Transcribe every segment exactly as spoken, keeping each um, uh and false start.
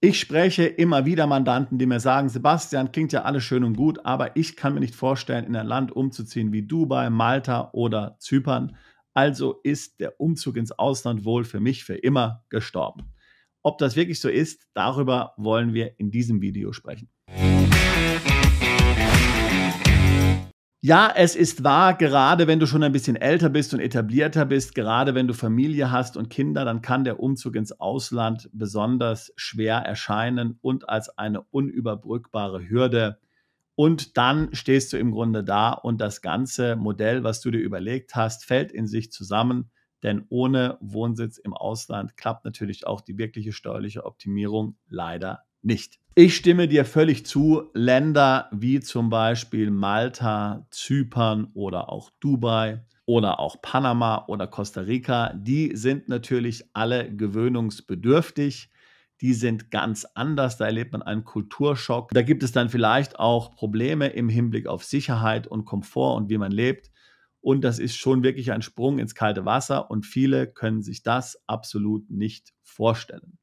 Ich spreche immer wieder Mandanten, die mir sagen: „Sebastian, klingt ja alles schön und gut, aber ich kann mir nicht vorstellen, in ein Land umzuziehen wie Dubai, Malta oder Zypern. Also ist der Umzug ins Ausland wohl für mich für immer gestorben." Ob das wirklich so ist, darüber wollen wir in diesem Video sprechen. Ja, es ist wahr, gerade wenn du schon ein bisschen älter bist und etablierter bist, gerade wenn du Familie hast und Kinder, dann kann der Umzug ins Ausland besonders schwer erscheinen und als eine unüberbrückbare Hürde. Und dann stehst du im Grunde da und das ganze Modell, was du dir überlegt hast, fällt in sich zusammen, denn ohne Wohnsitz im Ausland klappt natürlich auch die wirkliche steuerliche Optimierung leider nicht. Ich stimme dir völlig zu, Länder wie zum Beispiel Malta, Zypern oder auch Dubai oder auch Panama oder Costa Rica, die sind natürlich alle gewöhnungsbedürftig. Die sind ganz anders, da erlebt man einen Kulturschock. Da gibt es dann vielleicht auch Probleme im Hinblick auf Sicherheit und Komfort und wie man lebt. Und das ist schon wirklich ein Sprung ins kalte Wasser und viele können sich das absolut nicht vorstellen.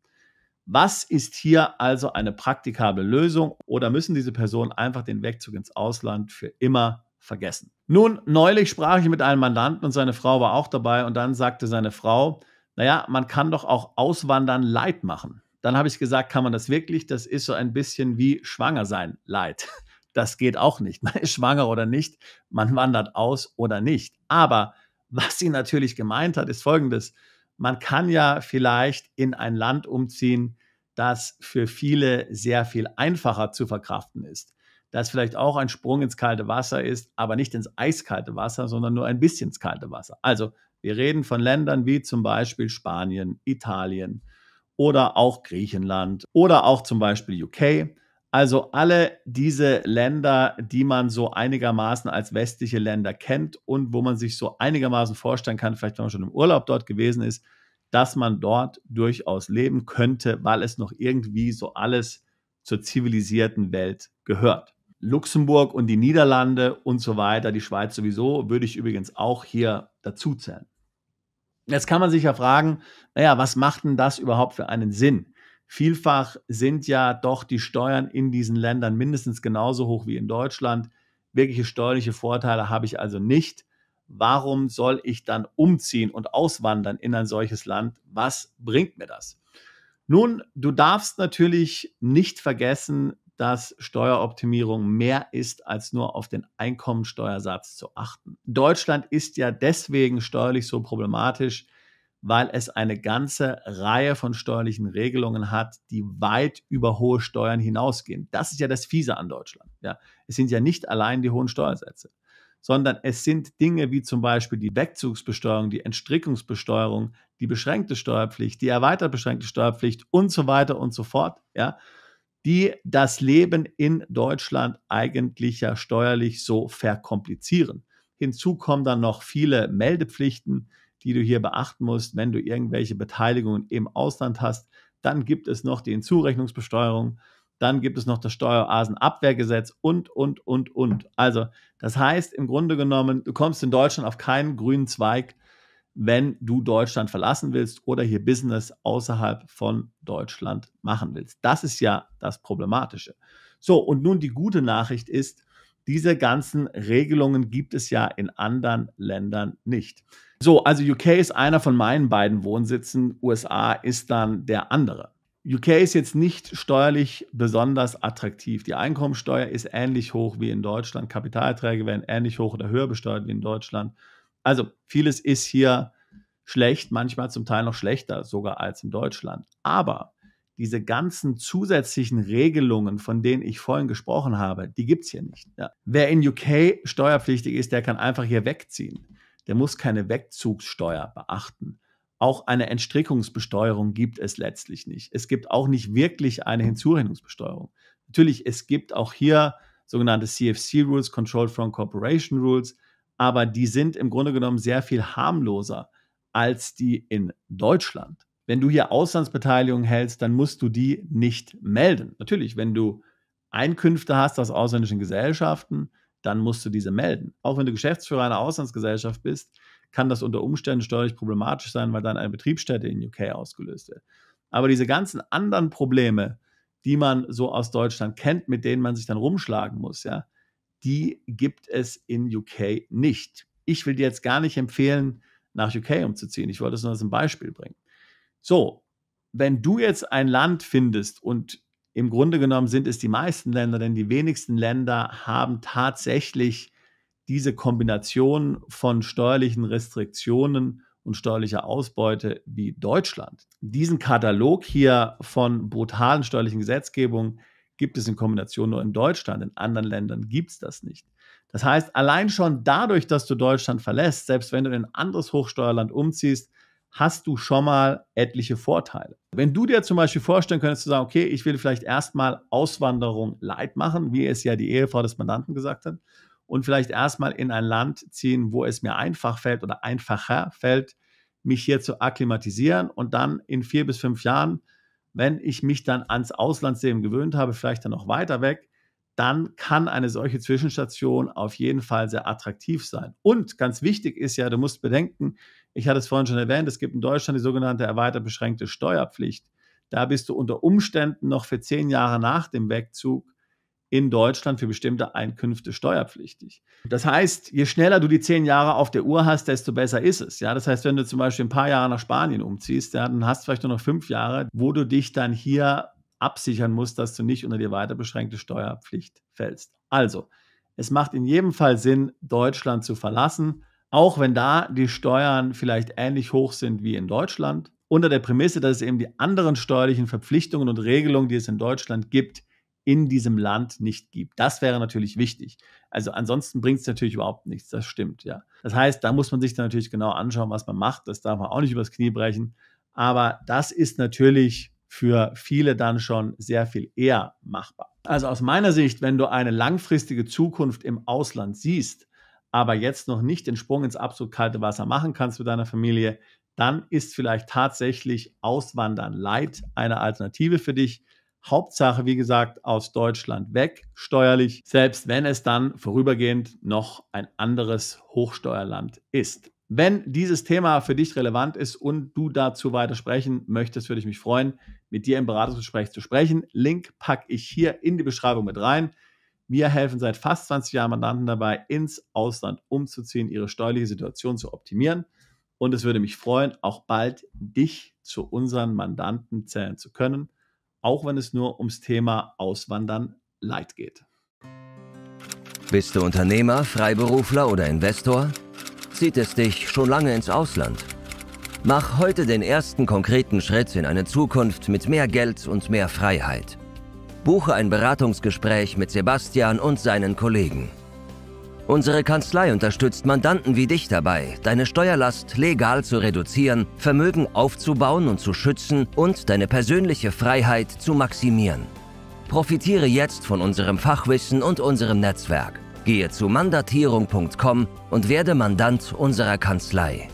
Was ist hier also eine praktikable Lösung oder müssen diese Personen einfach den Wegzug ins Ausland für immer vergessen? Nun, neulich sprach ich mit einem Mandanten und seine Frau war auch dabei und dann sagte seine Frau: „Naja, man kann doch auch Auswandern Light machen." Dann habe ich gesagt: „Kann man das wirklich? Das ist so ein bisschen wie schwanger sein Light." Das geht auch nicht. Man ist schwanger oder nicht, man wandert aus oder nicht. Aber was sie natürlich gemeint hat, ist Folgendes: Man kann ja vielleicht in ein Land umziehen, das für viele sehr viel einfacher zu verkraften ist. Das vielleicht auch ein Sprung ins kalte Wasser ist, aber nicht ins eiskalte Wasser, sondern nur ein bisschen ins kalte Wasser. Also wir reden von Ländern wie zum Beispiel Spanien, Italien oder auch Griechenland oder auch zum Beispiel U K. Also alle diese Länder, die man so einigermaßen als westliche Länder kennt und wo man sich so einigermaßen vorstellen kann, vielleicht wenn man schon im Urlaub dort gewesen ist, dass man dort durchaus leben könnte, weil es noch irgendwie so alles zur zivilisierten Welt gehört. Luxemburg und die Niederlande und so weiter, die Schweiz sowieso, würde ich übrigens auch hier dazu zählen. Jetzt kann man sich ja fragen, naja, was macht denn das überhaupt für einen Sinn? Vielfach sind ja doch die Steuern in diesen Ländern mindestens genauso hoch wie in Deutschland. Wirkliche steuerliche Vorteile habe ich also nicht. Warum soll ich dann umziehen und auswandern in ein solches Land? Was bringt mir das? Nun, du darfst natürlich nicht vergessen, dass Steueroptimierung mehr ist, als nur auf den Einkommensteuersatz zu achten. Deutschland ist ja deswegen steuerlich so problematisch, weil es eine ganze Reihe von steuerlichen Regelungen hat, die weit über hohe Steuern hinausgehen. Das ist ja das Fiese an Deutschland. Ja, es sind ja nicht allein die hohen Steuersätze, sondern es sind Dinge wie zum Beispiel die Wegzugsbesteuerung, die Entstrickungsbesteuerung, die beschränkte Steuerpflicht, die erweitert beschränkte Steuerpflicht und so weiter und so fort, ja, die das Leben in Deutschland eigentlich ja steuerlich so verkomplizieren. Hinzu kommen dann noch viele Meldepflichten, die du hier beachten musst, wenn du irgendwelche Beteiligungen im Ausland hast. Dann gibt es noch die Hinzurechnungsbesteuerung, dann gibt es noch das Steueroasenabwehrgesetz und, und, und, und. Also das heißt im Grunde genommen, du kommst in Deutschland auf keinen grünen Zweig, wenn du Deutschland verlassen willst oder hier Business außerhalb von Deutschland machen willst. Das ist ja das Problematische. So, und nun die gute Nachricht ist, diese ganzen Regelungen gibt es ja in anderen Ländern nicht. So, also U K ist einer von meinen beiden Wohnsitzen, U S A ist dann der andere. U K ist jetzt nicht steuerlich besonders attraktiv. Die Einkommensteuer ist ähnlich hoch wie in Deutschland. Kapitalerträge werden ähnlich hoch oder höher besteuert wie in Deutschland. Also vieles ist hier schlecht, manchmal zum Teil noch schlechter sogar als in Deutschland. Aber diese ganzen zusätzlichen Regelungen, von denen ich vorhin gesprochen habe, die gibt es hier nicht. Ja. Wer in U K steuerpflichtig ist, der kann einfach hier wegziehen. Der muss keine Wegzugssteuer beachten. Auch eine Entstrickungsbesteuerung gibt es letztlich nicht. Es gibt auch nicht wirklich eine Hinzurechnungsbesteuerung. Natürlich, es gibt auch hier sogenannte C F C-Rules, Controlled Foreign Corporation Rules, aber die sind im Grunde genommen sehr viel harmloser als die in Deutschland. Wenn du hier Auslandsbeteiligung hältst, dann musst du die nicht melden. Natürlich, wenn du Einkünfte hast aus ausländischen Gesellschaften, dann musst du diese melden. Auch wenn du Geschäftsführer einer Auslandsgesellschaft bist, kann das unter Umständen steuerlich problematisch sein, weil dann eine Betriebsstätte in U K ausgelöst wird. Aber diese ganzen anderen Probleme, die man so aus Deutschland kennt, mit denen man sich dann rumschlagen muss, ja, die gibt es in U K nicht. Ich will dir jetzt gar nicht empfehlen, nach U K umzuziehen. Ich wollte es nur als ein Beispiel bringen. So, wenn du jetzt ein Land findest, und im Grunde genommen sind es die meisten Länder, denn die wenigsten Länder haben tatsächlich diese Kombination von steuerlichen Restriktionen und steuerlicher Ausbeute wie Deutschland. Diesen Katalog hier von brutalen steuerlichen Gesetzgebungen gibt es in Kombination nur in Deutschland. In anderen Ländern gibt es das nicht. Das heißt, allein schon dadurch, dass du Deutschland verlässt, selbst wenn du in ein anderes Hochsteuerland umziehst, hast du schon mal etliche Vorteile. Wenn du dir zum Beispiel vorstellen könntest, zu sagen, okay, ich will vielleicht erstmal Auswanderung light machen, wie es ja die Ehefrau des Mandanten gesagt hat, und vielleicht erstmal in ein Land ziehen, wo es mir einfach fällt oder einfacher fällt, mich hier zu akklimatisieren, und dann in vier bis fünf Jahren, wenn ich mich dann ans Auslandsleben gewöhnt habe, vielleicht dann noch weiter weg, dann kann eine solche Zwischenstation auf jeden Fall sehr attraktiv sein. Und ganz wichtig ist ja, du musst bedenken, ich hatte es vorhin schon erwähnt, es gibt in Deutschland die sogenannte erweitert beschränkte Steuerpflicht. Da bist du unter Umständen noch für zehn Jahre nach dem Wegzug in Deutschland für bestimmte Einkünfte steuerpflichtig. Das heißt, je schneller du die zehn Jahre auf der Uhr hast, desto besser ist es. Ja, das heißt, wenn du zum Beispiel ein paar Jahre nach Spanien umziehst, ja, dann hast du vielleicht nur noch fünf Jahre, wo du dich dann hier absichern musst, dass du nicht unter die weiter beschränkte Steuerpflicht fällst. Also, es macht in jedem Fall Sinn, Deutschland zu verlassen, auch wenn da die Steuern vielleicht ähnlich hoch sind wie in Deutschland, unter der Prämisse, dass es eben die anderen steuerlichen Verpflichtungen und Regelungen, die es in Deutschland gibt, in diesem Land nicht gibt. Das wäre natürlich wichtig. Also ansonsten bringt es natürlich überhaupt nichts, das stimmt, ja. Das heißt, da muss man sich dann natürlich genau anschauen, was man macht. Das darf man auch nicht übers Knie brechen. Aber das ist natürlich für viele dann schon sehr viel eher machbar. Also aus meiner Sicht, wenn du eine langfristige Zukunft im Ausland siehst, aber jetzt noch nicht den Sprung ins absolut kalte Wasser machen kannst mit deiner Familie, dann ist vielleicht tatsächlich Auswandern light eine Alternative für dich. Hauptsache, wie gesagt, aus Deutschland weg, steuerlich, selbst wenn es dann vorübergehend noch ein anderes Hochsteuerland ist. Wenn dieses Thema für dich relevant ist und du dazu weiter sprechen möchtest, würde ich mich freuen, mit dir im Beratungsgespräch zu sprechen. Link packe ich hier in die Beschreibung mit rein. Wir helfen seit fast zwanzig Jahren Mandanten dabei, ins Ausland umzuziehen, ihre steuerliche Situation zu optimieren. Und es würde mich freuen, auch bald dich zu unseren Mandanten zählen zu können, auch wenn es nur ums Thema Auswandern light geht. Bist du Unternehmer, Freiberufler oder Investor? Zieht es dich schon lange ins Ausland? Mach heute den ersten konkreten Schritt in eine Zukunft mit mehr Geld und mehr Freiheit. Buche ein Beratungsgespräch mit Sebastian und seinen Kollegen. Unsere Kanzlei unterstützt Mandanten wie dich dabei, deine Steuerlast legal zu reduzieren, Vermögen aufzubauen und zu schützen und deine persönliche Freiheit zu maximieren. Profitiere jetzt von unserem Fachwissen und unserem Netzwerk. Gehe zu mandatierung punkt com und werde Mandant unserer Kanzlei.